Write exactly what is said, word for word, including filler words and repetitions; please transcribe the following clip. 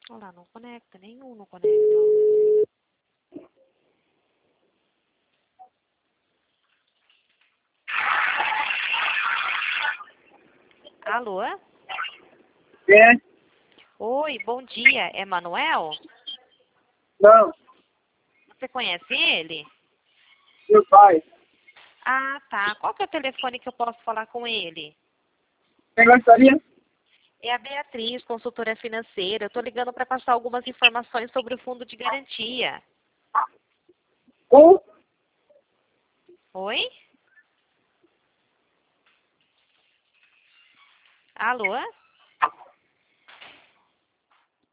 Olha lá, não conecta, nenhum não conecta. Alô? É? Oi, bom dia. É Manuel? Não, Você conhece ele? meu pai. Ah, tá. Qual que é o telefone que eu posso falar com ele? Quem gostaria? É a Beatriz, consultora financeira. Eu tô ligando para passar algumas informações sobre o fundo de garantia. Ou Oi? Alô?